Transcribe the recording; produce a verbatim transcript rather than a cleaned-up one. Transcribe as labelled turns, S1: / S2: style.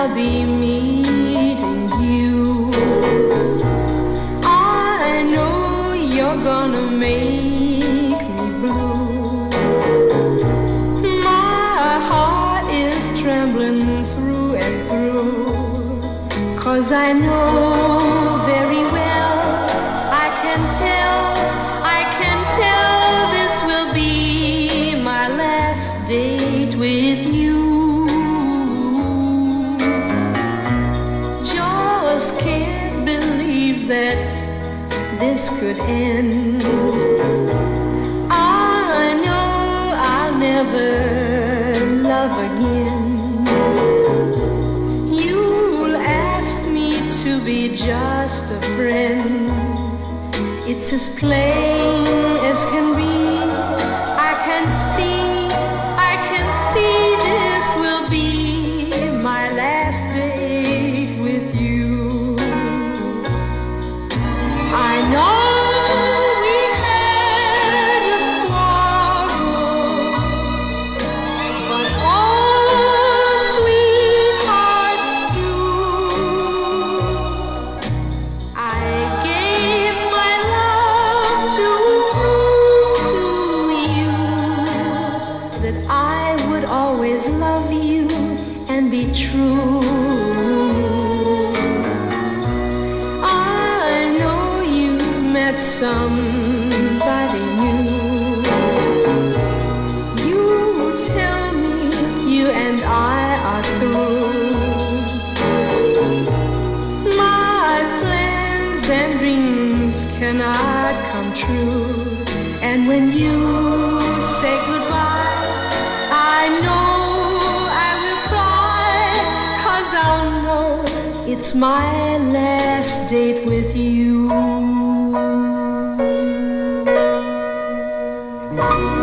S1: I'll be meeting you. I know you're gonna make me blue. My heart is trembling through and through, 'cause I know very well, I can tell, I can tell this will be my last date with you. Just can't believe that this could end. I know I'll never love again. You'll ask me to be just a friend. It's as plain as can be. I can see, I can see this will be my last date with you. I know we had a quarrel, but all sweethearts do. I gave my love to prove to you that I would always love you and be true. I know you met somebody new. You tell me you and I are through. My plans and dreams cannot come true. And when you say goodbye, I know I will cry, 'cause I'll know it's my last date with you.